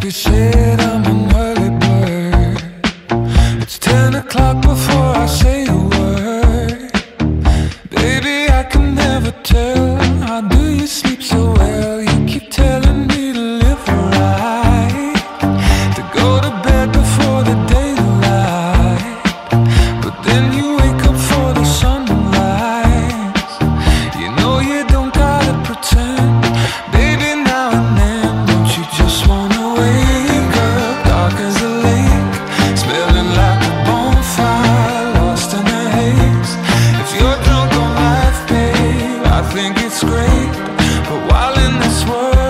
be said, I'm an early bird. It's 10 o'clock before I say a word. Baby, I can never tell, how do you sleep so well? You keep telling me to live right, to go to bed before the daylight, but then you wake up for the sunrise. You know you don't gotta pretend, baby, now and then. Don't you just wanna wake up dark as a lake, smelling like a bonfire, lost in the haze? If you're drunk on life, babe, I think it's great, but while in this world